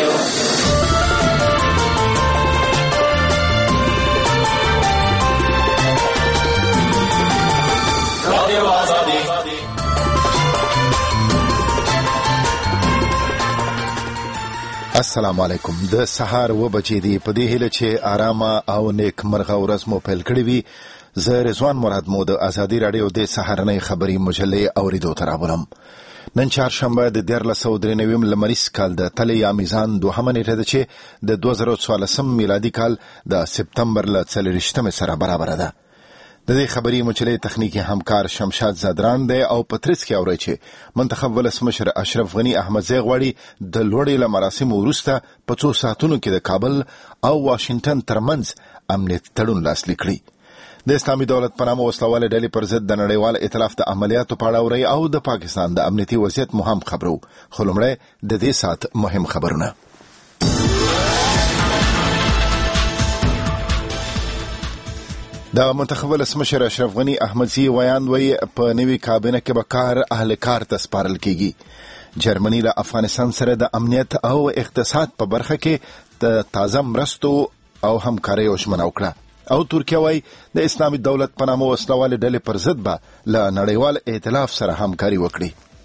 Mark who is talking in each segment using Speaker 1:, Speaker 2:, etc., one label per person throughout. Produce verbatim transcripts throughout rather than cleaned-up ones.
Speaker 1: السلام علیکم. د سهار و بجې دی په دې هیله چې آرامه او نیک مرغه ورځ مو پیل کړې وي. زه رضوان مراد مو د ازادي راډیو د سهارنۍ خبري مجلې اوریدو ته راولم. نن چهارشنبه د دیارلس سوه درې نوي لمریز کال د تلې یا میزان دوهمه نیټه ده چې د دوه زره څوارلسم میلادي کال د سپتمبر له څلېرویشتمې سره برابره ده. د دې خبري مجلې تخنیکی همکار شمشاد زادران دی او پترس کې اوري چې منتخب ولسمشر اشرف غنی احمدزی غواړي د لوړې له مراسمو وروسته په څو ساعتونو کې د کابل او واشنگټن ترمنځ امنیت تړون لاسلیک کړي. د اسلامي دولت په نامه وسلواله ډلې پر ضد د نړیوال ائتلاف د عملیاتو په اړه اوري او د پاکستان د امنیتي وضعیت مهم خبرو. خو لومړی د دې ساعت مهم خبرونه. د منتخب ولسمشر اشرف غنی احمدزی ویان وی په نوي کابینه کې به کار اهل کار ته سپارل کیږي. جرمني له افغانستان سره د امنیت او اقتصاد په برخه کې د تازه مرستو او همکارۍ ژمنه وکړه. او ترکیه وای د اسلامي دولت په نامه وسلواله ډلې پر ضد به له نړیوال ائتلاف سره همکاري وکړي.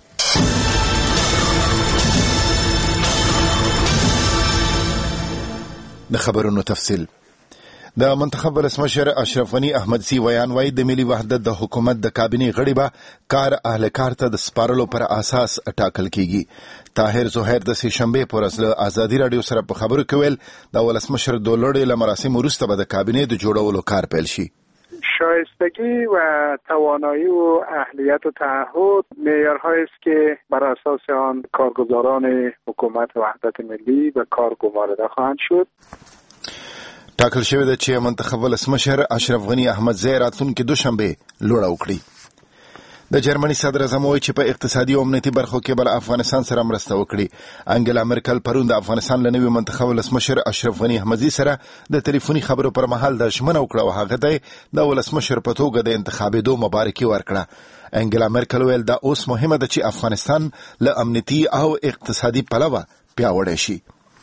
Speaker 1: د خبرونو تفصیل. د منتخب ولسمشر اشرف غنی احمدزی ویان وای د ملي وحدت د حکومت د کابینې غړي به کار اهل کار ته د سپارلو پر اساس ټاکل کیږي. طاهر زهیر د سه شنبه پر ورځ له ازادي راډیو سره په خبرو کې ویل د ولسمشر د لوړې له مراسم وروسته به د کابینې د جوړولو کار پیل شي.
Speaker 2: شایستگی و توانایی و اهلیت و تعهد معیارهایی است که بر اساس آن کارگزاران حکومت وحدت ملی به کار گمارده خواهند شد.
Speaker 1: ټاکل شوی ده چې منتخب ولسمشر اشرف غنی احمدزی راتلونکي دوشنبه لوړه وکړي. د جرمني صدر اعظم وایي چې په اقتصادي او امنیتي برخو کې بل افغانستان سره مرسته وکړي. انګلا مرکل پرون د افغانستان له نوي منتخب ولسمشر اشرف غنی احمدزی سره د ټلیفوني خبرو پر مهال د ژمنه وکړه او هغه ته د ولسمشر په توګه د انتخابېدو مبارکي ورکړه. انګلا مرکل ویل دا اوس مهمه ده چې افغانستان له امنیتي او اقتصادي پلوه پیاوړی شي.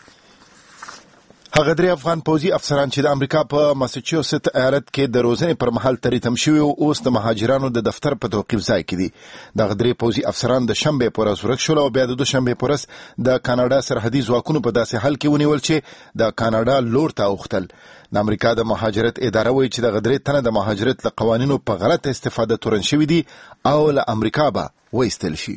Speaker 1: هغه درې افغان پوځي افسران چې د امریکا په ماساچوسټ ایالت کې د روزنې پر مهال تریتم شوي او اوس د مهاجرانو د دفتر په توقیف ځای کې دي. دغه درې پوځي افسران د شنبه په ورځ ورک شول او بیا د دوشنبه په ورځ د کاناډا سرحدي ځواکونو په داسې حال کې ونیول چې د کاناډا لور ته اوښتل. د امریکا د مهاجرت اداره وایي چې دغه درې تنه د مهاجرت له قوانینو په غلطه استفاده تورن شوي دي او له امریکا به وایستل شي.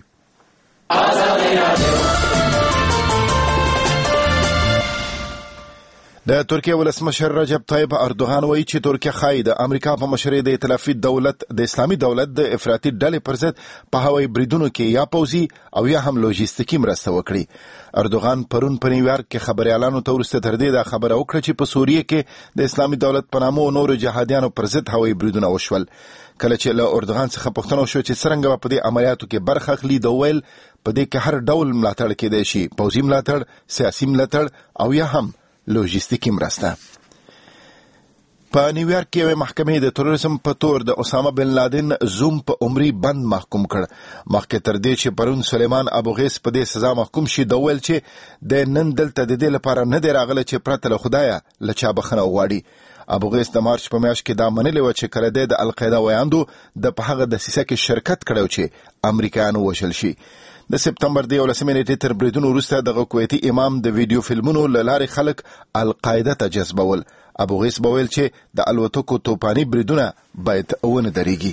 Speaker 1: د ترکیه ولسمشر رجب طیب اردوغان وایي چې ترکیه ښایي د امریکا په مشرۍ د ائتلافي دولت د اسلامي دولت د افراطي ډلې پر ضد په هوایي بریدونو کې یا پوځي او یا هم لوژیستیکي مرسته وکړي. اردوغان پرون په نیویارک کې خبريالانو ته وروسته تر دې دا خبره وکړه چې په سوریه کې د اسلامي دولت په نامه نورو جهادیانو پر ضد هوایي بریدونه وشول. کله چې له اردوغان څخه پوښتنه وشوه چې څرنګه به په دې عملیاتو کې برخه اخلي، د ویل په دې کې هر ډول ملاتړ کېدای شي، پوځي ملاتړ، سیاسي ملاتړ او یا هم لوژیستیکي مرسته. په نیویارک کې یوې محکمې د تروریزم په تور د اسامه بن لادن زوم په عمري بند محکوم کړ. مخکې تر دې چې پرون سلیمان ابوغیس په دې سزا محکوم شي، د ویل چې د نن دلته د دې لپاره نه دی راغلی چې پرته له خدایه له چا بخښنه وغواړي. ابوغیس د مارچ په میاشت کې دا منلې وه چې کله دی د القاعده ویاندو د په هغه دسیسه کې شرکت کړی چې امریکایانو وژل شي. د سپتمبر د یولسمې نیټې تر بریدونو وروسته دغه کویتي امام د ویډیو فلمونو له لارې خلک القاعده ته جذبول. ابوغیس به ویل چې د الوتکو توپاني بریدونه باید ونه درېږي.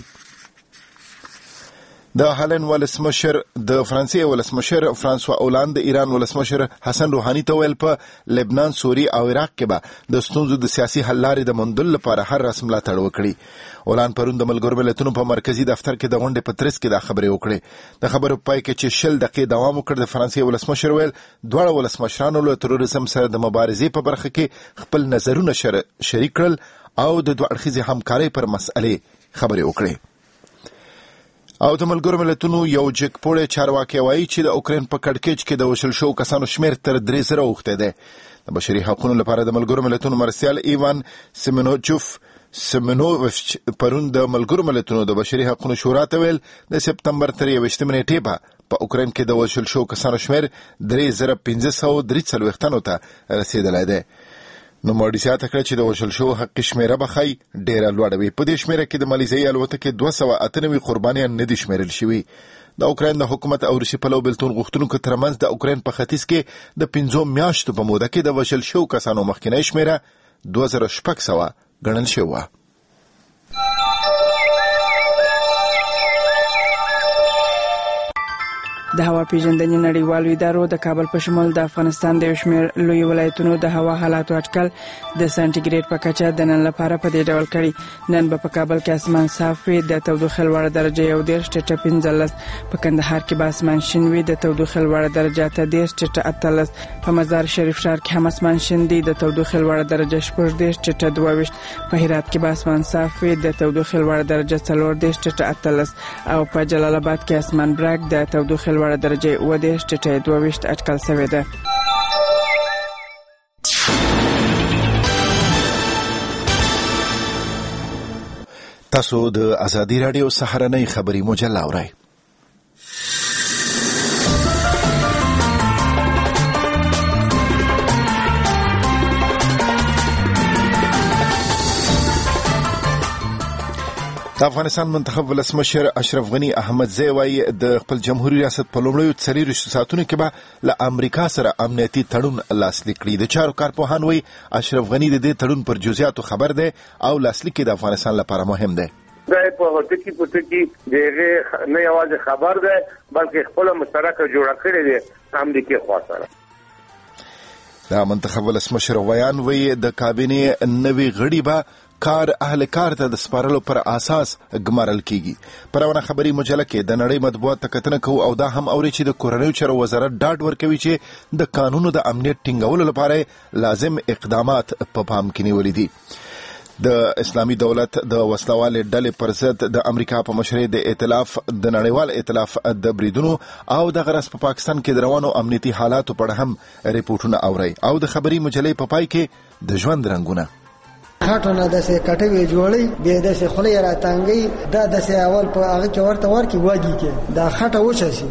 Speaker 1: د هالند ولسمشر د فرانسې ولسمشر فرانسوا اولاند د ایران ولسمشر حسن روحاني ته ویل په لبنان، سوریه او عراق کې به د ستونزو د سیاسي حل لارې د موندلو لپاره هر رسم ملاتړ وکړي. اولاند پرون د ملګرو ملتونو په مرکزي دفتر کې د غونډې په ترڅ کې دا خبرې وکړې. د خبرو په پای کې چې شل دقیقې دوام وکړ، د فرانسې ولسمشر ویل دواړه ولسمشرانو له تروریزم سره د مبارزې په برخه کې خپل نظرونه شریک کړل او د دوه اړخیزې همکارۍ پر مسئلې خبرې وکړې. او د ملګرو ملتونو یو جګپوړی چارواکی وایي چې د اوکراین په کړکېچ کې د وژل شوو کسانو شمېر تر درې زره اوښتی دی. د بشري حقونو لپاره د ملګرو ملتونو مرستیال ایوان سیمونوچوف سمنووف پرون د ملګرو ملتونو د بشري حقوقو شورا ته ویل د سپتمبر تر یوویشتمې نیټې به په اوکراین کې د وژل شوو کسانو شمېر درې زره پنځه سوه درې څلوېښت تنو ته رسېدلی دی. نو مورډي زیاته کړه چې د وژل شوو حقیقي شمېره به ښایي ډېره لوړه وي. په دې شمېره کې د مالیزیایي الوتکې دوه سوه اته نوي قربانیان نه دي شمېرل شوي. د اوکراین د حکومت او روسي پلو بېلتون غوښتونکو ترمنځ د اوکراین په ختیځ کې د پنځو میاشتو په موده کې د وژل شوو کسانو مخکینۍ شمېره دوه زره شپږ سوه ګڼل شوې وه.
Speaker 3: د هوا پیژندنې نړیوالو ادارو د کابل په شمول د افغانستان د یو شمېر لوی ولایتونو د هوا حالاتو اټکل د سانټیګریډ په کچه د نن لپاره په دې ډول کړي. نن به په کابل کې اسمان صاف وي، د تودوخې لوړه درجه یو دېرش ټیټه پنځلس، په کندهار کې به اسمان شین وي، د تودوخې لوړه درجه اته دېرش ټیټه اتلس، په مزار شریف ښار کې هم اسمان شین دی، د تودوخې لوړه درجه شپږ دېرش ټیټه دوه ویشت، په هرات کې به اسمان صاف وي، د تودوخې لوړه درجه څلور دېرش ټیټه اتلس، او په جلال آباد کې اسمان برګ د تودوخې لوړه درجه اوه دېرش ټیټه دوه ویشت اټکل شوې ده.
Speaker 1: تاسو د ازادي راډیو سهارنۍ خبري مجله اورئ. د افغانستان منتخب ولسمشر اشرف غنی احمدزی وایي د خپل جمهوریت ریاست په لومړیو څلېرویشتو ساعتونو کې به له امریکا سره امنیتي تړون لاسلیک کړي. د چارو کارپوهان وایي اشرف غنی د دې تړون پر جزئیاتو خبر دی او لاسلیک د افغانستان لپاره مهم دی.
Speaker 4: دا په ټکی په ټکی دغه نه یوازې خبر دی بلکې خپل مشترکه جوړه کړې ده امریکای خوا سره.
Speaker 1: د منتخب ولسمشر ویان وایي د کابینې نوي غړي به کار اهل کار ته د سپارلو پر اساس ګمارل کیږي. پرونه خبري مجله کې د نړۍ مطبوعات ته کتنه کوو او دا هم اوري چې د کورنیو چارو وزارت ډاډ ورکوي چې د قانونو د امنیت ټینګولو لپاره لازم اقدامات په پام کې نیولي دي. د اسلامي دولت د وسلوالې ډلې پر ضد د امریکا په مشرۍ د ائتلاف د نړیوال ائتلاف د بریدونو او د غرض په پاکستان کې د روانو امنیتي حالاتو په اړه هم ریپورتونه اوري او د خبري مجلې په پای کې د ژوند رنگونه
Speaker 5: خاطرونه د سه کټوي جوړي به د سه خلې راتانګي دا د سه اول په هغه کې ورته ورکی واګي کې دا خټه وچاسي.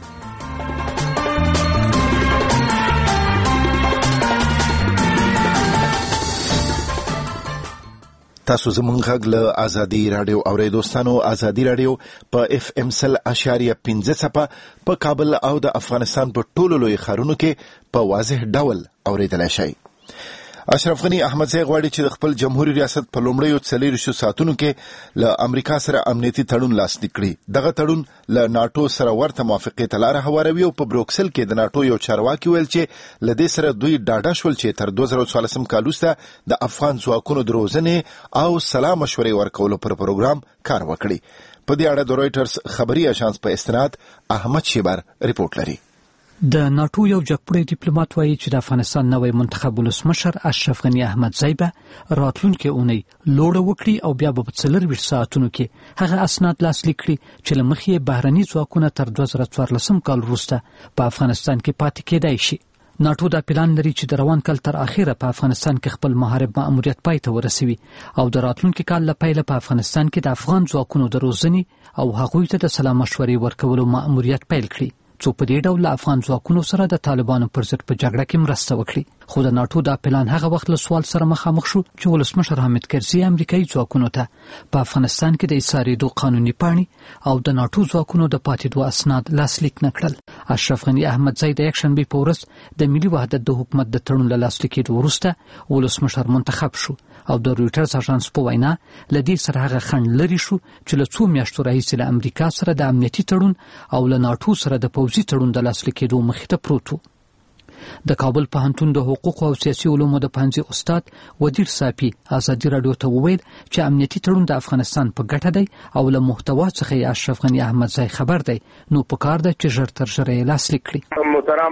Speaker 1: تاسو زمونږ غږ له ازادي راډیو اورئ. دوستانو ازادي راډیو په اف ام سل اشاریه پنځه څپه په کابل او د افغانستان په ټولو لوی ښارونو کې په واضح ډول اوریدلای شئ. اشرف غنی احمدزی غواړي چې د خپل جمهوریت ریاست په لومړیو څلېرویشتو ساعتونو کې له امریکا سره امنیتي تړون لاسلیک کړي. دغه تړون له ناټو سره ورته موافقې ته لاره هواروي او په بروکسل کې د ناټو یو چارواکي ویل چې له دې سره دوی ډاډه شول چې تر دوه زره څوارلسم کال وروسته د افغان ځواکونو د روزنې او سلا مشورې ورکولو پر پروګرام کار وکړي. په دې اړه د رویټرز خبري اژانس په استناد احمد شیبر ریپورت لري.
Speaker 6: د ناټو یو جګپوړی ډیپلوماټ وایي چې د افغانستان نوی منتخب ولسمشر اشرف غنی احمدزی به راتلونکي اونۍ لوړه وکړي او بیا به په څلرویشت ساعتونو کې هغه اسناد لاسلیک کړي چې له مخې بهرني ځواکونه تر دوه زره څوارلسم کال وروسته په افغانستان کې پاتې کېدای شي. ناټو دا پلان لري چې د روان کال تر اخره په افغانستان کې خپل محارب مأموریت پای ته ورسوي او د راتلونکي کال له پیله په افغانستان کې د افغان ځواکونو د روزنې او هغوی ته د سلا مشورې ورکولو مأموریت پیل کړي څو په دې ډول افغان ځواکونو سره د طالبانو پر ضد په جګړه کې مرسته وکړي. خو د ناټو دا پلان هغه وخت له سوال سره مخامخ شو چې ولسمشر حامد کرزي امریکایي ځواکونو ته په افغانستان کې د ایسارېدو قانوني پاڼې او د ناټو ځواکونو د پاتېدو اسناد لاسلیک نه کړل. اشرف غنی احمدزی د یکشنبې په ورځ د ملي وحدت د حکومت د تړون له لاسلیکېدو وروسته ولسمشر منتخب شو او د رویټرز اژانس په وینا له دې سره هغه خنډ لري شو چې له څو میاشتو راهیسې له امریکا سره د امنیتي تړون او له ناټو سره د پوځي تړون د لاسلیکېدو مخې ته پروت و. د کابل پوهنتون د حقوقو او سیاسي علومو د پوهنځي استاد ودیر صافي ازادي راډیو ته وویل چې امنیتي تړون د افغانستان په ګټه دی او له محتوا څخه یې اشرف غنی احمدزی خبر دی نو په کار ده چې ژر تر ژره یې لاسلیک کړي.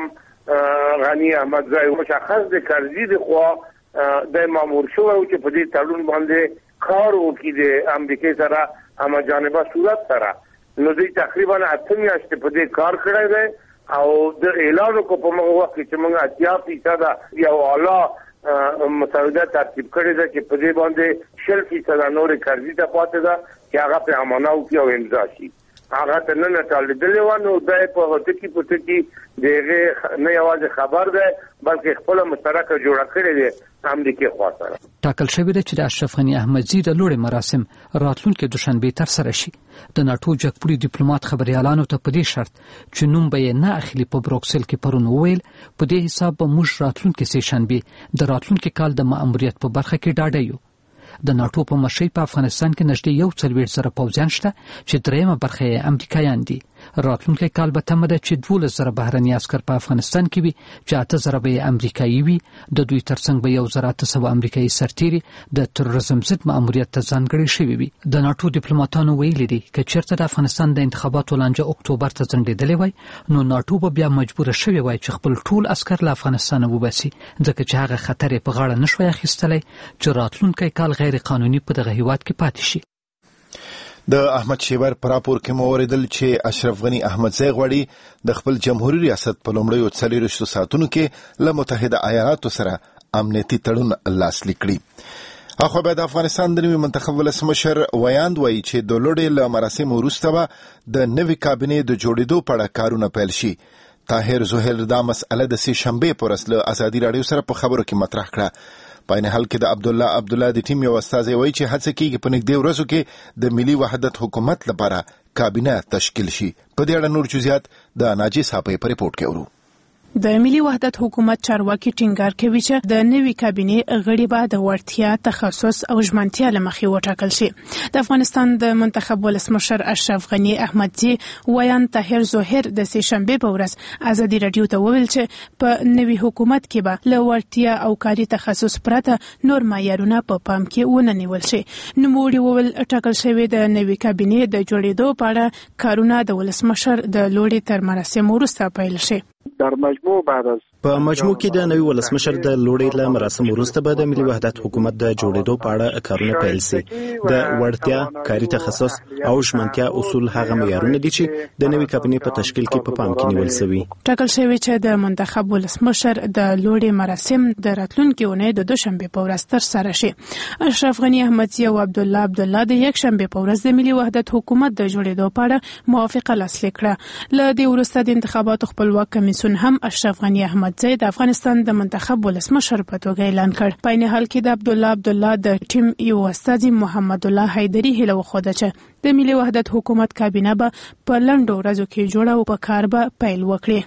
Speaker 4: محترم غنی احمدزی مشخص د کرزي د خوا د مامور شو او چې په دې تړون باندې کار وکړي د امریکای سره هم جانبه صورت سره نو دوی تقریبا اته میاشتې په دې کار کړی دی او د اعلان کو په موږ وخت چې موږ اتیا فیصد یو اعلی مسوده ترتیب کړی ده چې په دې باندې شل فیصد نورې قرضې ته پاتې ده چې هغه په امانه وکړي او امضا شي. هغه ته نه ټاکلې و نو دا په ټکی په ټکی دغه نه یوازې خبر ده بلکې خپل مشترک جوړ کړی دی امریکای خوا سره.
Speaker 6: ټاکل شوی دی چې د اشرف غنی احمدزي د لوړې مراسم راتلونکي دوشنبه تر سره شي. د ناتو جګپوړي ډیپلوماټ خبريالانو ته په دې شرط چې نوم به نه اخلي په بروکسل کې پرون وویل په دې حساب به موږ راتلونکي سه شنبه د راتلونکي کال د ماموریت په برخه کې ډاډه یو. د ناتو په مشرۍ په افغانستان کې نږدې یو څلوېښت زره پوځیان شته چې درېیمه برخه یې امریکایان دي. راتلونکي کال به تمه ده چې دولس زره بهرني عسکر په افغانستان کې وي چې اته زره به امریکایي وي. د دوی ترڅنګ به یو زره اته سوه امریکایي سرتیري د تروریزم ضد ماموریت ته ځانګړي شوي وي. د ناتو ډیپلوماټانو ویلي دي که چېرته د افغانستان د انتخاباتو لانجه اکتوبر ته ځنډېدلې وای نو ناتو به بیا مجبوره شوې وای چې خپل ټول عسکر له افغانستانه وباسي ځکه چې هغه خطر یې په غاړه نشوی اخیستلی چې راتلونکی کال غیر قانوني په دغه هیواد کې پاتې شي.
Speaker 1: د احمد شیبر پر راپور کې مو اوریدل چې اشرف غنی احمدزی غواړي د خپل جمهوریت ریاست په لومړیو څلوېښتو ساعتونو کې له متحده ایالاتو سره امنیتي تړون لاسلیک کړي. اخو به د افغانستان د نوي منتخب ولسمشر ویاند وایي چې د لوړې له مراسمو وروسته به د نوي کابینې د جوړېدو په اړه کارونه پیل شي. طاهر زهیر دا مسئله د سې شنبې په ورځ له ازادي راډیو سره په خبرو کې مطرح کړه. په عین حال کې د عبدالله عبدالله د ټیم یو استازی وایي چې هڅه کېږي په نږدې ورځو کې د ملي وحدت حکومت لپاره کابینه تشکیل شي. په دې اړه نور جزئیات د ناجی صاحب په ریپورت کې اورو.
Speaker 7: د ملي وحدت حکومت چارواکي ټینګار کوي چې د نوي کابینې غړي به د وړتیا، تخصص او ژمنتیا له مخې وټاکل شي. د افغانستان د منتخب ولسمشر اشرف غنی احمدزي ویان طاهر زهیر د سې شنبې په ورځ ازادي راډیو ته وویل چې په نوي حکومت کې به له وړتیا او کاري تخصص پرته نور معیارونه په پام کې ونه نیول شي. نوموړي وویل ټاکل شوی د نوي کابینې د جوړېدو په اړه کارونه د ولسمشر د لوړې تر مراسمو وروسته پیل شي.
Speaker 2: در مجموع بعد از
Speaker 8: په مجموع کې د نوي ولسمشر د لوړې له مراسم وروسته به د ملي وحدت حکومت د جوړېدو په اړه کارونه پیل شي. د وړتیا، کاري تخصص او ژمنتیا اصول هغه معیارونه دي چې د نوي کابینې په تشکیل کې په پام کې نیول شوي.
Speaker 7: ټاکل شوی چې د منتخب ولسمشر د لوړې مراسم د راتلونکي اونۍ د دوشنبې په ورځ تر سره شي. اشرف غنی احمدزي او عبدالله عبدالله د یک شنبې په ورځ د ملي وحدت حکومت د جوړېدو په اړه موافقه لاسلیک کړه. له دې وروسته د انتخاباتو خپلواک کمیسیون هم اشرف غنی احمدزي د افغانستان د منتخب ولسمشر په توګه اعلان کړ. په عین حال کې د عبدالله عبدالله د ټیم یو استازي محمد الله حیدری هیله وښوده چې د ملي وحدت حکومت کابینه به په لنډو ورځو کې جوړه او په کار به پیل وکړي.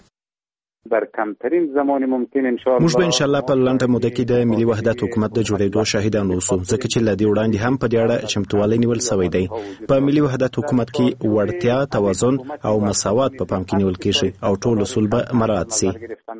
Speaker 2: در کمترین زمان ممکن ان شاء الله
Speaker 8: موږ به ان شاء الله په لنډه موده کې د ملي وحدت حکومت د جوړېدو شاهدان اوسو ځکه چې لدی وړاندې هم په دې اړه چمتووالی نیول شوی دی. په ملي وحدت حکومت کې وړتیا، توازن او مساوات په پام کې نیول کېږي او ټول اصول به مراعات شي.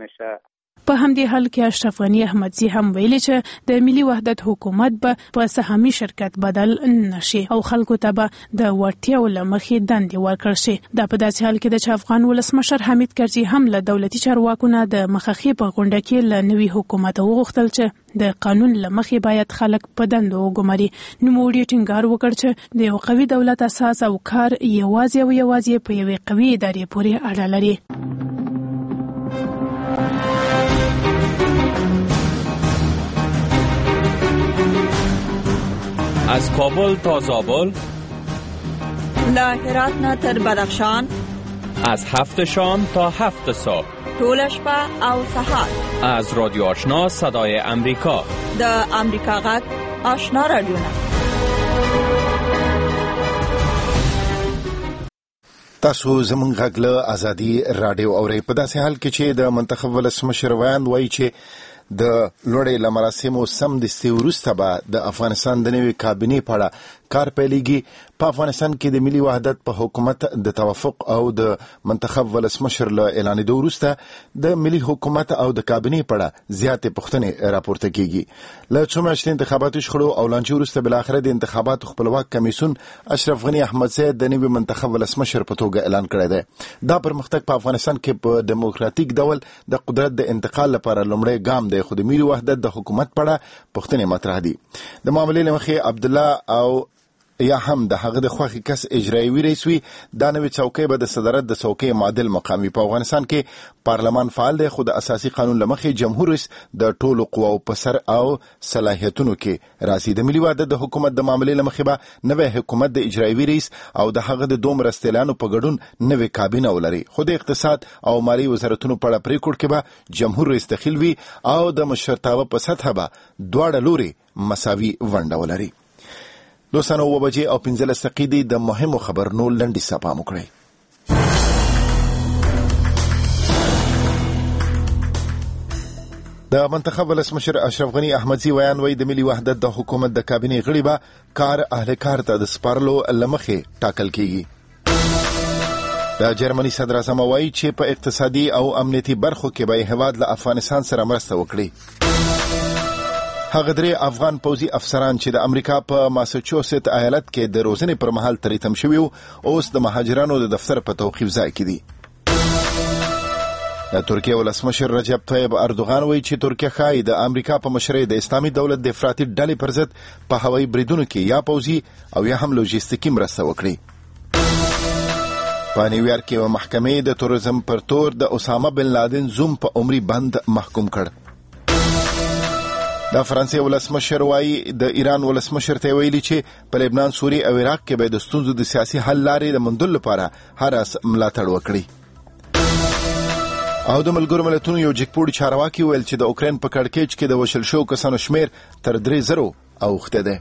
Speaker 7: په همدې حال کې اشرف غنی احمدزي هم ویلي چې د ملي وحدت حکومت به په سهامي شرکت بدل نشي او خلکو ته به د وړتیاو له مخې دندې ورکړل شي. دا په داسې حال کې ده چې افغان ولسمشر حمید کرزي هم له دولتي چارواکو نه د مخخي په غونډه کې له نوي حکومت وغوښتل چې د قانون له مخې باید خلک په دندو وګماري. نوموړي ټینګار وکړ چې د یو قوي دولت اساس او کار یوازې او یوازې په یوې قوي ادارې پورې اړه لري.
Speaker 9: از کابل تا زابل،
Speaker 10: له هرات نه تر بدخشان،
Speaker 9: از هفت شام تا هفت صبح،
Speaker 10: طول شپه او سحر،
Speaker 9: از رادیو آشنا صدای امریکا،
Speaker 10: د امریکا غږ آشنا رادیو نه.
Speaker 1: تاسو زمونږ غږ له ازادي راډیو اورئ. په داسې حال کې چې د منتخب ولسمشر ویاند وایي چې د لوړې له مراسمو سمدستي وروسته به د افغانستان د نوي کابینې په اړه کار پیلېږي. په افغانستان کې د ملي وحدت په حکومت د توافق او د منتخب ولسمشر له اعلانېدو وروسته د ملي حکومت او د کابینې په اړه زیاتې پوښتنې راپورته کېږي. له څو میاشتې انتخاباتو شخړو او لانجې وروسته بالاخره د انتخاباتو خپلواک کمیسیون اشرف غنی احمدزی د نوي منتخب ولسمشر په توګه اعلان کړی دی. دا پرمختګ په افغانستان کې په دیموکراتیک ډول د قدرت د انتقال لپاره لومړی ګام دی، خو د ملي وحدت د حکومت په اړه پوښتنې مطرح دي. د معاملې له مخې عبدالله او یا هم د هغه د خوښې کس اجرایوي رئیس وي، دا نوې څوکۍ به د صدارت د څوکۍ معادل مقام وي. په افغانستان کې پارلمان فعال دی، خو د اساسي قانون له مخې جمهور رئیس د ټولو قواو په سر او صلاحیتونو کې راځي. د ملي وحدت د حکومت د معاملې له مخې به نوی حکومت د اجرایوي رئیس او د هغه د دوه مرستیالانو په ګډون نوې کابینه ولري، خو د اقتصاد او مالي وزارتونو په اړه پریکړه کې به جمهور رئیس دخیل وي او د مشرتابه په سطحه به دواړه لوري مساوي ونډه ولري. دوستانو اوه بجې او پنځلس دقیقې د مهمو خبرونو لنډیز ته پام وکړئ. د منتخب ولسمشر اشرف غنی احمدزي ویان وی د ملي وحدت د حکومت د کابینې غړي به کار اهلکار ته د سپارلو لمخې ټاکل کیږي. د جرمني صدر اعظم وایي چې په اقتصادي او امنیتي برخو کې به هیواد له افغانستان سره مرسته وکړي. هغه درې افغان پوځي افسران چې د امریکا په ماساچوست ایالت کې د روزنې پر مهال تریتم شوي وو، اوس د مهاجرانو د دفتر په توقیف ځای کې دي. د ترکیه ولسمشر رجب طیب اردوغان وایي چې ترکیه ښایي د امریکا په مشرۍ د اسلامي دولت د افراطي ډلې پر ضد په هوایي بریدونو کې یا پوځي او یا هم لوجستیکي مرسته وکړي. په نیویارک کې یوه محکمې د تروریزم پر تور د اسامه بن لادن زوم په عمري بند محکوم کړ. د فرانسې ولسمشر وایي د ایران ولسمشر ته ویلي چې په لبنان، سوریه او عراق کې به د ستونزو د سیاسي حل لارې د موندلو لپاره هر اس ملاتړ وکړي. او د ملګرو ملتونو یو جګپوړي چارواکي ویل چې د اوکراین په کړکېچ کې د وژل شوو کسانو شمیر تر درې زرو اوښتی دی.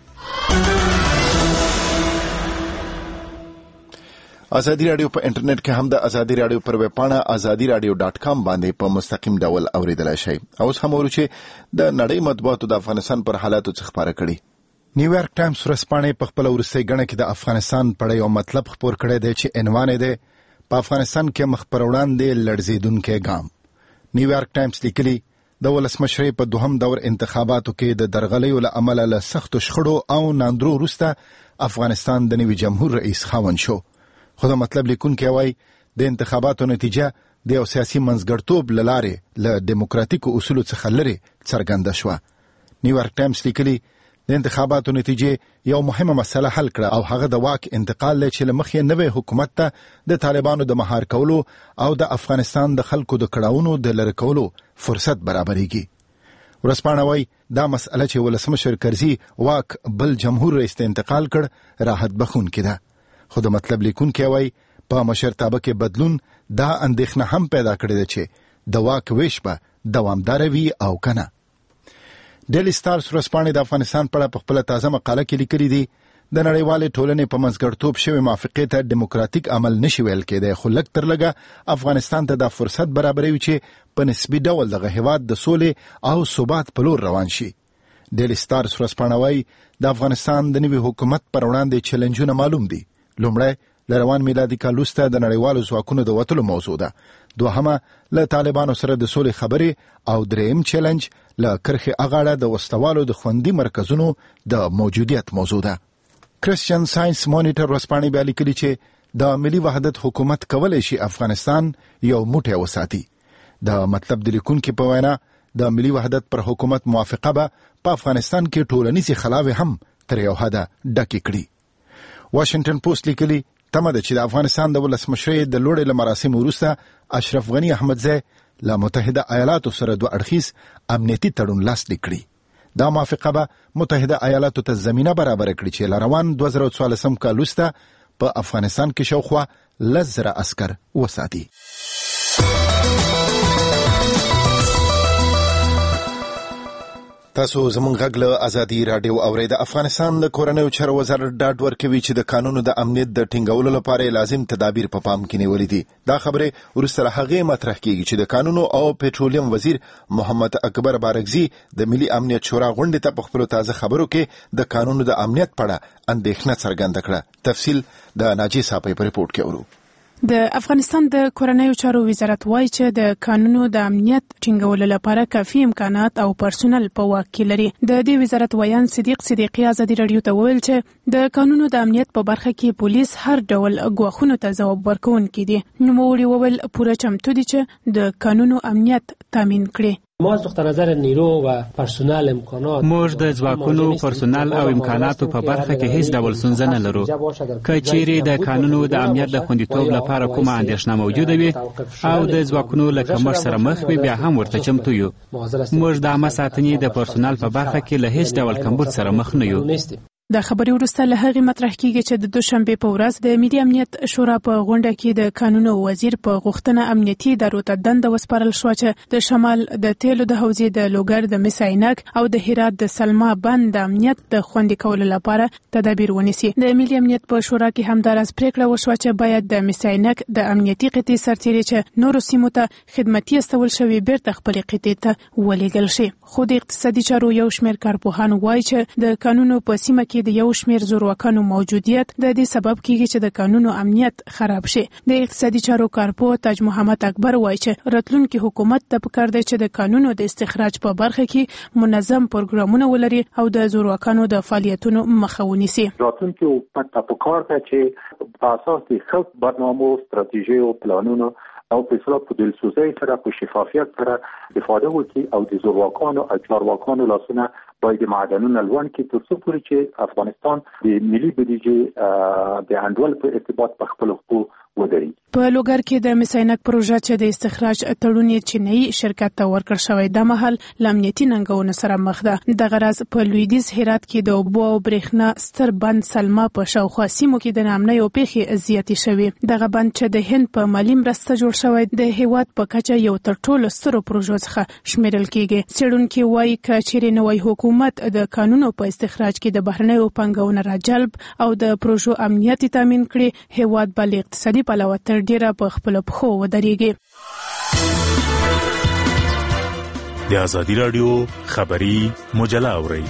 Speaker 1: ازادي رادیو په انټرنیټ کې هم د ازادي رادیو پر ویب پاڼه ازادي رادیو ډاټ کام باندې په مستقیم ډول اوریدلای شئ. اوس هم ورو چې د نړۍ مطبوعاتو د افغانستان پر حالاتو څخه خبره کړي. نیویارک ټایمز ورځپاڼې په خپل وروستۍ غڼه کې د افغانستان په اړه یو مطلب خپور کړی دی چې عنوان یې دی په افغانستان کې مخ پر وړاندې لړزیدونکی ګام. نیویارک ټایمز لیکلي د ولسمشرۍ په دوهم دور انتخاباتو کې د درغلیو له امله له سختو شخړو او ناندرو وروسته افغانستان د نوي جمهور رئیس خاوند شو. خو د مطلب لیکونکی وایي د انتخاباتو نتیجه د یو سیاسي منځګړتوب له لارې له دیموکراتیکو اصولو څخه لرې څرګنده شوه. نیویارک ټایمز لیکلي د انتخاباتو نتیجې یو مهمه مسله حل کړه او هغه د واک انتقال دی چې له مخې نوی حکومت ته د طالبانو د مهار کولو او د افغانستان د خلکو د کړاوونو د لرې کولو فرصت برابرېږي. ورځپاڼه وایي دا مسله چې ولسمشر کرزي واک بل جمهور رئیس ته انتقال کړ راحت بخونکې ده. خو د مطلب لیکونکی وایي په مشرتابه کې بدلون دا اندېښنه هم پیدا کړې ده چې د واک ویش به دوامداره وي او که نه. ډیلی سټارز ورځپاڼې د افغانستان په اړه په خپله تازه مقاله کې لیکلي دي د نړیوالې ټولنې په منځګړتوب شوې موافقې ته ډیموکراتیک عمل نشي ویل کېدی، خو لږ تر لږه افغانستان ته دا فرصت برابروي چې په نسبي ډول دغه هیواد د سولې او ثبات په لور روان شي. ډیلی سټارز ورځپاڼه وایي د افغانستان د نوي حکومت پر وړاندې چیلنجونه معلوم دي. لومړی له روان میلادي کال وروسته د نړیوالو ځواکونو د وتلو موضوع ده. دوهمه له طالبانو سره د سولې خبرې او دریم چیلنج له کرښې اغاړه د وسوالو د خوندي مرکزونو د موجودیت موضوع ده. کرسچن ساينس مونیټر ورځپاڼې بیا لیکلي چې د ملي وحدت حکومت کولی شي افغانستان یو موټی وساتي. د مطلب د لیکونکي په وینا د ملي وحدت پر حکومت موافقه به په افغانستان کې ټولنیزې خلاوې هم تر یو حده ډکې کړي. واشنگټن پوسټ لیکلي تمه ده چې د افغانستان د ولسمشرۍ د لوړې له مراسمو وروسته اشرف غنی احمدزی له متحده ایالاتو سره دوه اړخیز امنیتي تړون لاسلیک کړي. دا موافقه به متحده ایالاتو ته زمینه برابره کړي چې له روان دوه زره څوارلسم کال وروسته په افغانستان کې شاوخوا لس زره عسکر وساتي. تاسو زموږ غږ له ازادي رادیو اورئ. د افغانستان د کورنیو چارو وزارت ډاډ ورکوي چې د قانونو د امنیت د ټینګولو لپاره لازم تدابیر په پام کې نیولې دي. دا خبره وروسته له هغې مطرح کیږي چې د قانونو او پټرولیم وزیر محمد اکبر بارکزي د ملي امنیت شورا غونډې ته په خپلو تازه خبرو کې د قانونو د امنیت په اړه اندېښنه څرګنده کړه. تفصیل د ناجی صاحب په رپورټ کې اورو.
Speaker 7: د افغانستان د کورنیو چارو وزارت وایي چې د قانونو د امنیت ټینګولو لپاره کافي امکانات او پرسونل په واک کې لري. د دې وزارت ویان صدیق صدیقی ازادي رادیو ته وویل چې د قانونو د امنیت په برخه کې پولیس هر ډول ګواښونو ته ځواب ورکوونکي دي. نوموړي وویل پوره چمتو دي چې د قانونو امنیت تامین کړي.
Speaker 11: ما از نقطه نظر نیرو و پرسونل امکانات
Speaker 12: موږ د ځواکونو پرسونل او امکاناتو په برخه کې هیڅ ډول ستونزه نه لرو. که چیرې د قانونو د امنیت د خوندیتوب لپاره کومه اندېښنه موجوده وي او د ځواکونو له کمښت سره مخ وي بیا هم ورته چمتو یو. موږ د عامه ساتنې د پرسونل په برخه کې له هیڅ ډول کمبود سره مخ نه یو.
Speaker 7: د خبري وروسته له هغې مطرح کیږي چې د دوشنبه په ورځ د ملي امنیت شورا په غونډه کې د قانونو وزیر په غوښتنه امنیتي ادارو ته دنده وسپارل شو چې د شمال د تیلو د حوزې د لوګر د مسعینک او د هرات د سلما بند د امنیت د خوندي کولو لپاره تدابیر ونیسي. د ملي امنیت په شورا کې همدارس پریکړه وشوه چې باید د مسعینک د امنیتي قطعې سرتیري چې نورو سیمو ته خدمتي استول شوی بیرته خپل قطعې ته ولېږل شي. خو د اقتصادي چارو یو شمېر کارپوهان وایي چې د قانونو په سیمه کې د یو شمېر زورواکانو موجودیت د دې سبب کیږي چې د قانونو امنیت خراب شي. د اقتصادي چارو کارپوه تاج محمد اکبر وایي چې راتلونکي حکومت ته پکار دی چې د قانونو د استخراج په برخه کې منظم پروګرامونه ولري او د زورواکانو د فعالیتونو مخه ونیسي.
Speaker 2: راتلونکي حکومت ته پکار دی چې په اساس د ښه برنامو ستراتیژي او پلانونو او په اصطلاح په دلسوزۍ سره په شفافیت سره استفاده وکړي او د زورواکانو او چارواکانو لاسونه باید معدنونه لوړ کړي تر څو پورې چې افغانستان د ملي بودیجې د انډول په ارتباط په خپل حقوق ودري.
Speaker 7: په لوګر کې د مسعینک پروژه چې د استخراج تړون یې چینایي شرکت ته ورکړ شوی د مهال لامنیتي ننګونو سره مخ ده. د غرض په لویدیز هرات کې د اوبو او برېښنا ستر بند سلما په شاوخوا سیمو کې د نامنۍ او پیښې زیاتې شوې. دغه بند چې د هند په مالي مرسته جوړ شوی د هیواد په کچه یو تر ټولو سترو پروژو څخه شمیرل کیږي. څېړونکي وایي چې چیرې نوی حکومت د قانونو په استخراج کې د بهرنیو پانګونو راجلب او د پروژو امنیت تامین کړي هیواد بل اقتصادي پلوه تر ډیره په خپل پښو ودرېږي.
Speaker 13: د ازادي راډیو خبري مجله اورئ.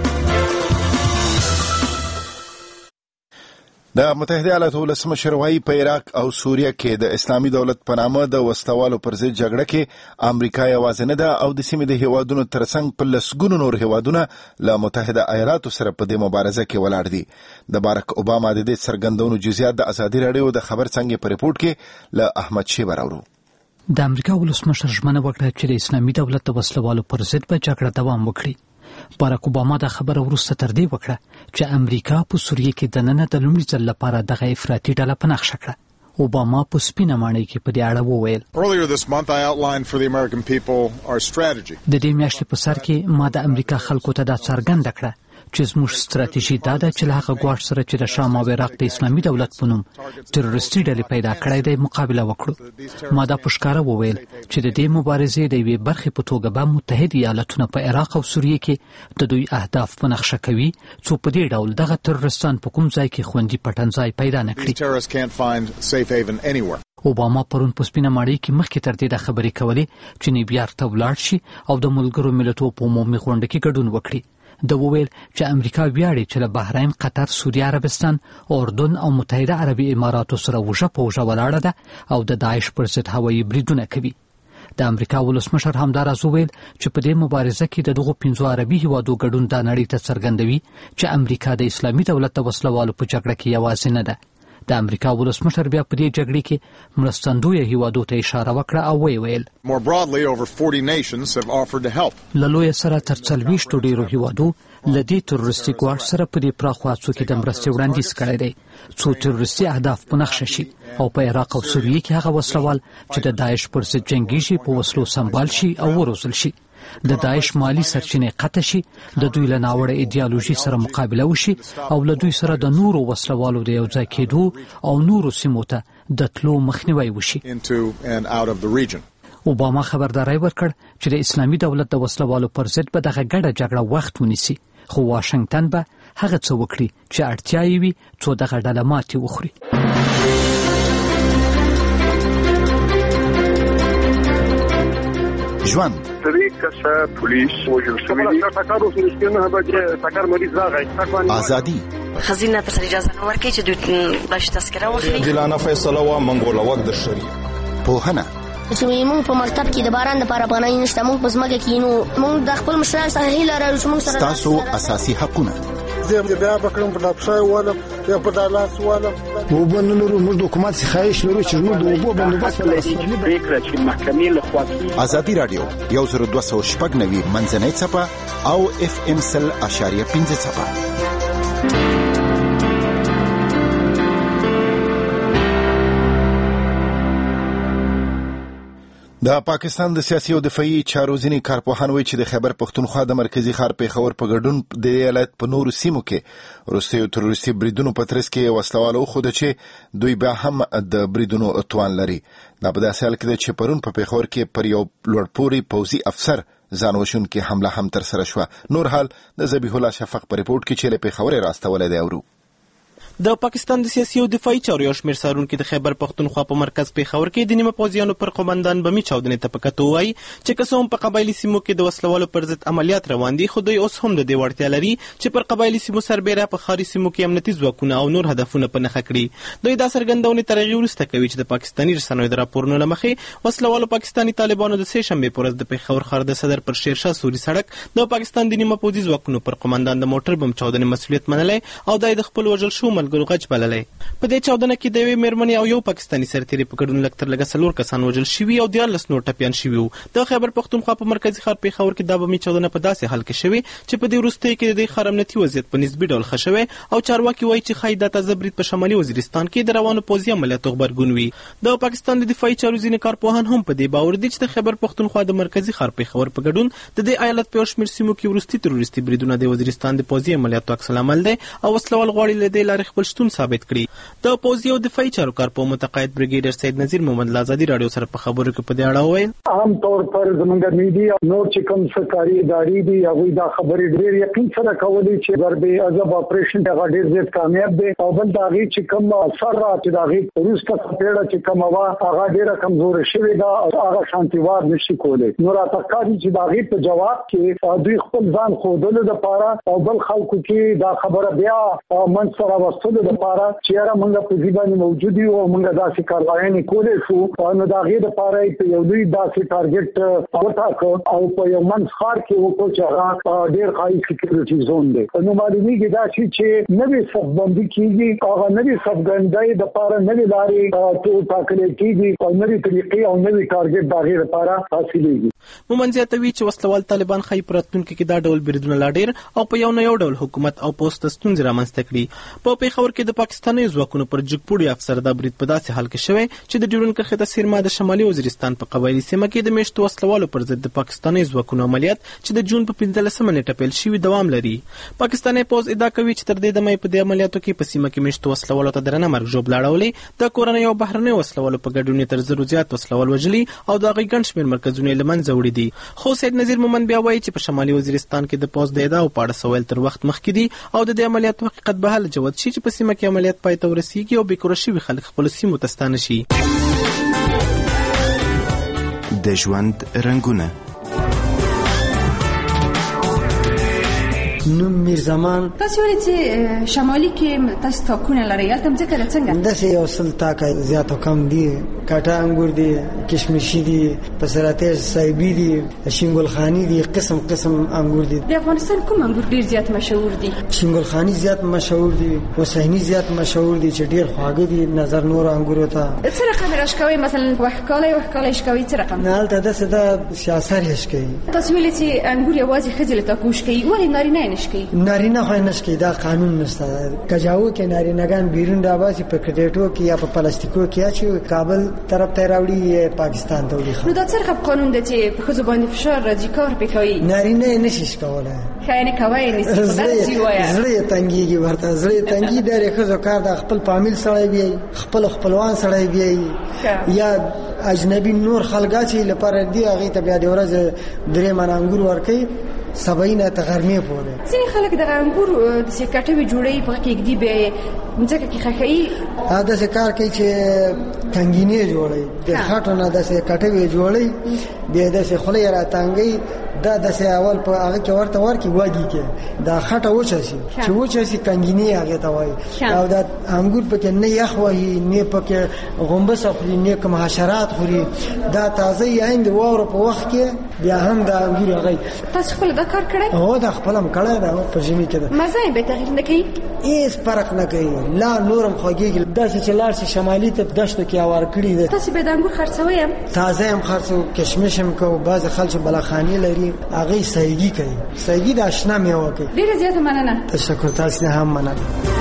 Speaker 1: د متحده ایالاتو ولسمشر وایي په عراق او سوریه کې د اسلامي دولت په نامه د وسلوالو پر ضد جګړه کې امریکا یوازې نه ده او د سیمې د هیوادونو ترڅنګ په لسګونو نور هیوادونه له متحده ایالاتو سره په دې مبارزه کې ولاړ دي. د بارک اوباما د دې څرګندونو جزئیات د ازادي راډیو د خبر څنګه په ریپورت کې له احمد شیبر اورو.
Speaker 6: د امریکا ولسمشر ژمنه وکړه چې د اسلامي دولت د وسلوالو پر ضد به جګړه دوام وکړي. بارک اوباما د خبره وروسته تر دې وکړه چې امریکا په سوریه کې د ننه د لومړي ځل لپاره دغه افراطي ډله په نښه کړه. اوباما په سپینه ماڼۍ کې په دې اړه وویل. د دې میاشتې په سر کې ما د امریکا خلکو ته دا څرګنده کړه چې زموږ ستراتیژي دا ده چې له هغه ګواښ سره چې د شام او عراق د اسلامي دولت په نوم تروریستي ډلې پیدا کړی دی مقابله وکړو. ما دا په ښکاره وویل چې د دې مبارزې د یوې برخې په توګه به متحد ایالتونه په عراق او سوریه کې د دوی اهداف په نقشه کوي څو په دې ډول دغه تروریستان په کوم ځای کې خوندي پټنځای پیدا نه کړي. اوباما پرون په سپینه ماڼۍ کې مخکې تر دې د خبرې کولې چې نیویارک ته ولاړ شي او د ملګرو ملتونو په عمومي غونډه کې ګډون وکړي. د وویل چې امریکا ویاړي چې له بحرین، قطر، سوریه عربستان، اردن او متحده عربي اماراتو سره وژه په وژه ولاړه ده او د داعش پر ضد هوایي بریدونه کوي. د امریکا ولسمشر همداراز وویل چې په دې مبارزه کې د دغو پنځو عربي هیوادو ګډون دا نړۍ ته څرګندوي چې امریکا د اسلامي دولت د وسلوالو په جګړه کې یوازې نه ده. د امریکا ولسمشر بیا په دې جګړې کې مرستندویه هیوادو ته اشاره وکړه او ویې ویل له لویه سره تر څلوېښتو ډېرو هیوادو له دې تروریستي ګواښ سره په دې پراخو هڅو کې د مرستې وړاندیز کړی دی څو تروریستي اهداف په نښه شي او په عراق او سوریه کې هغه وسلوال چې د داعش پر ضد جنګیږي په وسلو سمبال شي او وروزل شي. د داعش مالی سرچینې قطع شي، د دوی له ناوړه ایډیالوژي سره مقابله وشي او له دوی سره د نورو وسلوالو د یو ځای کېدو او نورو سیمو ته د تلو مخنیوی وشي. اوباما خبرداری ورکړ چې د اسلامي دولت د وسلوالو پر ضد به دغه ګډه جګړه وخت ونیسي، خو واشنګټن به هغه څه وکړي چې اړتیا یې وي څو دغه ډله ماتې وخوري.
Speaker 1: ژوند
Speaker 14: درې کسه پولیس وژل شوي دي. ټکر وشو چې نه به ټکر مریض راغی.
Speaker 1: ازادي
Speaker 15: خزینه ته اجازه نه ورکړي چې دوی باش تذکره واخلي.
Speaker 16: دلانه فیصله وا منګوله وخت د شری
Speaker 1: پوهنه
Speaker 17: چې موږ په مکتب کې د باران لپاره پناه نشته، موږ په ځمکه کې نو موږ د خپل مشران سره هیله لرو چې موږ سره
Speaker 1: تاسو اساسي حقونه
Speaker 18: زه بیا بکړم په لپسای ولم یا په دالاس ولم
Speaker 5: وبن نورو موږ د حکومت څخه شلو چې موږ د وبو بندوبست
Speaker 2: ولرو فکر چې محکمې له خوا
Speaker 1: ازادي رادیو یو زر دوه سوه شپږ نوي منځنۍ څپه او اف ام سل اشاریه پنځه څپه. د پاکستان د سیاسي او دفاعي چارو ځینې کارپوهان وایي چې د خیبر پښتونخوا د مرکزي ښار پیښور په ګډون د ایالت په نورو سیمو کې وروستیو تروریستي بریدونو په ترڅ کې وسلوالو وښوده چې دوی بیا هم د بریدونو توان لري. دا په داسې حال کې ده چې پرون په پیښور کې پر یو لوړپوړي پوځي افسر ځان وژونکې حمله هم ترسره شوه. نور حال د ذبیح الله شفق په ریپورټ کې چې له پیښور راستولی دی اورو.
Speaker 8: د پاکستان د سیاسي او دفاعي چارو یو شمېر څارونکي د خیبر پښتونخوا په مرکز پیښور کې د نیمه پوځیانو پر قومندان بمي چاودنې ته په کتو وایي چې که څه هم په قبایلي سیمو کې د وسلوالو پر ضد عملیات روان دي، خو دوی اوس هم د دې وړتیا لري چې پر قبایلي سیمو سربیره په ښاري سیمو کې امنیتي ځواکونه او نور هدفونه په نښه کړي. دوی دا څرګندونې تر هغې وروسته کوي چې د پاکستاني رسنیو د راپورونو له مخې وسلوالو پاکستاني طالبانو د سې شنبې په ورځ د پیښور ښار د صدر پر شیرشاه سوري سړک د پاکستان د نیمه پوځي ځواکونو پر قومندان د موټر بم چاودنې مسؤلیت منلی او دا یې د خپل وژل شوو ملګرو غچ بللی. په دې چاودنه کې د یوې مېرمنې او یو پاکستاني سرتیري په ګډون لږ تر لږه څلور کسان وژل شوي او دیارلس نور ټپیان شوي وو. د خیبر پښتونخوا په مرکزي ښار پیښور کې دا بمي چاودنه په داسې حال کې شوې چې په دې وروستیو کې د دې ښار امنیتي وضعیت په نسبي ډول ښه شوی او چارواکي وایي چې ښایي دا تازه برید په شمالي وزیرستان کې د روانو پوځي عملیاتو غبرګون وي. د پاکستان د دفاعي چارو ځینې کارپوهان هم په دې باور دي چې د خیبر پښتونخوا د مرکزي ښار پیښور په ګډون د دې ایالت په یو شمېر سیمو کې وروستي تروریستي بریدونه د وزیرستان د پوځي عملیاتو عکس العمل دی او وسلوال غواړي له دې لارې خپل شتون ثابت کړي. د پوځي او دفاعي چارو کارپوه متقاعد بریګیډر سید نذیر محمد له ازادي رادیو سره په خبرو کې په دې اړه وویل
Speaker 18: عام طور پر زموږ میډیا نور چې کوم سرکاري ادارې دي هغوی دا خبرې ډېر یقین سره کولی چې ضرب عذاب اپریشن هغه ډېر زیات کامیاب دی او بل د هغې چې کوم اثر را چې د هغې وروسته څپېړه چې کومه وه هغه ډېره کمزورې شوې ده او هغه شانتیوار نشي کولی. نو راته ښکاري چې د هغې په جواب کې دوی خپل ځان ښودلو دپاره او بل خلکو کې دا خبره بیا منځته راوستلو دپاره چې یاره موږ په دې باندې موجود یو او موږ داسې کاروایانې کولی شو نو د هغې دپاره یې په یو لوی داسې ټارګېټ وټاکه او په یو منځ ښار کې وکړو چې هغه ډېر ښایي سکیورټي زون دی. نو معلومېږي دا شي چې نوې صفبندي کېږي هغه نوې صفبندۍ دپاره نوې لارې ټاکلی کېږي او نوې طریقې او نوې ټارګېټ د هغې دپاره حاصلېږي.
Speaker 8: مومن زیاتوي چې وسلوال طالبان ښایي په راتلونکي کې دا ډول بریدونه لا ډېر او په یو نه یو ډول حکومت او پوځ ته ستونزې رامنځته کړي. په پیښور کې د پاکستاني ځواکونو پر جګپوړي افسر دا برید په داسې حال کې شوی چې د ډیورنډ کرښې ته څیرمه د شمالي وزیرستان په قبایلي سیمه کې د میشتو وسلوالو پر ضد د پاکستاني ځواکونو عملیات چې د جون په پنځلسمه نیټه پیل شوي دوام لري. پاکستاني پوځ ادعا کوي چې تر دې دمه په دې عملیاتو کې په سیمه کې میشتو وسلوالو ته درنه مرګ ژوبله اړولې. د کورنۍ او بهرنیو وسلوالو په ګډون تر زرو زیات وسلوال وژلي او د هغوی ګڼ شمېر مرکزونه یې له منځه وړي دي. خو سید نذیر مومن بیا وایي چې په شمالي وزیرستان کې د پوځ د ادعاو په اړه سوال تر وخت مخکې دي او د دې عملیاتو حقیقت به هله جوت شي چې په سیمه کې عملیات پای ته ورسیږي او بېکوره شوي خلک خپلو سیمو ته ستانه شي.
Speaker 19: د ژوند رنګونه
Speaker 5: نوم میر زمان.
Speaker 20: تاسو ولې چې شمالي کې تاسو تاکونه لرئ هلته مځکه ده څنګه؟
Speaker 5: داسې یو سل تاکه زیات او کم دي. کاټا انګور دي، کشمشي دي، پسراتیز صایبي دي، شینګل خاني دي، قسم قسم انګور دي.
Speaker 20: د افغانستان کوم انګور ډیر زیات مشهور دي؟
Speaker 5: شینګل خاني زیات مشهور دي، حسیني زیات مشهور دي چې ډیر خواږه دي نظر نور انګورو ته.
Speaker 20: څه رقم راشکوي مثلا وحکاله وحکاله شکوي څه رقم؟
Speaker 5: نه هلته داسې د سیاسر شکوي.
Speaker 20: تاسو ویلې چې انګور یوازې ښځې له تاکو شکوي ولې نارینه نشکي؟
Speaker 5: نارینه خو نشکي دا قانون نشته. کجاو کې نارینه‌ګان بیرون راباسي په کډېټو کې یا په پلاستیکو کې چې کابل طرف ته راوړي پاکستان ته وړي.
Speaker 20: نو دا څه رقم قانون دی چې په ښځو باندې فشار راځي کار پې کوي؟
Speaker 5: نارینه یې نشي کولی.
Speaker 20: ښه یعنې کوی یې نشي داسې ووایه.
Speaker 5: زړه یې تنګېږي ورته زړه یې تنګي دی د ښځو کار د خپل فامیل سړی بیایي خپل خپلوان سړی بیایي یا اجنبي نور خلک چې لپاره دی هغې ته بیا د ورځ درې منه انګور ورکوي سبعینه ته غرمې پورې.
Speaker 20: ځینې خلک دغه انګور داسې کټوې جوړوي په هغه کې ږدي بیا ځکه کې خخئی
Speaker 5: دا څه کار کوي چې تنګینه جوړي د خاطر نه د څه کټوي جوړي بیا د څه خلې را تنګي دا د څه اول په هغه کې ورته ورکی واګي کې دا خټه وچاسي چې وچاسي تنګینه هغه ته وای او دا انګور پکې نه یخ وای نه پکې غومبس خوري نه کوم حشرات خوري دا تازه یین د واره په وخت کې بیا هم دا انګور هغه
Speaker 20: تاسو خپل دا کار کړی
Speaker 5: هو دا خپلم کړی دا په ژمي کې دا
Speaker 20: مزه به تغیر نه کوي
Speaker 5: هیڅ فرق نه کوي لا نورم خوږیږي داسې چې لار شي شمالي ته دشت کې اوار کړی دی
Speaker 20: تاسو به د انګور خرڅوي
Speaker 5: تازه هم خرڅو کشمش هم کو بعض خلک بلاخانی لري هغه سایګي کوي سایګي د آشنا میوه کوي
Speaker 20: ډیره زیاته مننه
Speaker 5: تشکر تاسو نه هم مننه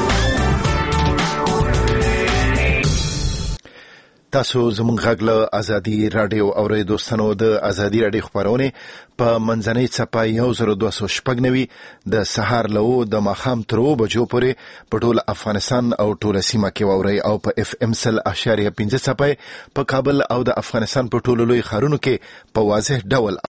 Speaker 1: تاسو زموږ غږ له ازادي رادیو اورئ دوستانو د ازادي رادیو خبرونه په منځنۍ څپه یو زر دوه سوه شپږ نوي د سهار له د ماښام تر اوو بجو پورې په ټول افغانستان او ټوله سیمه کې واورئ او په اف ام سل اشاریه پنځه څپه په کابل او د افغانستان په ټولو لوی ښارونو کې په واضح ډول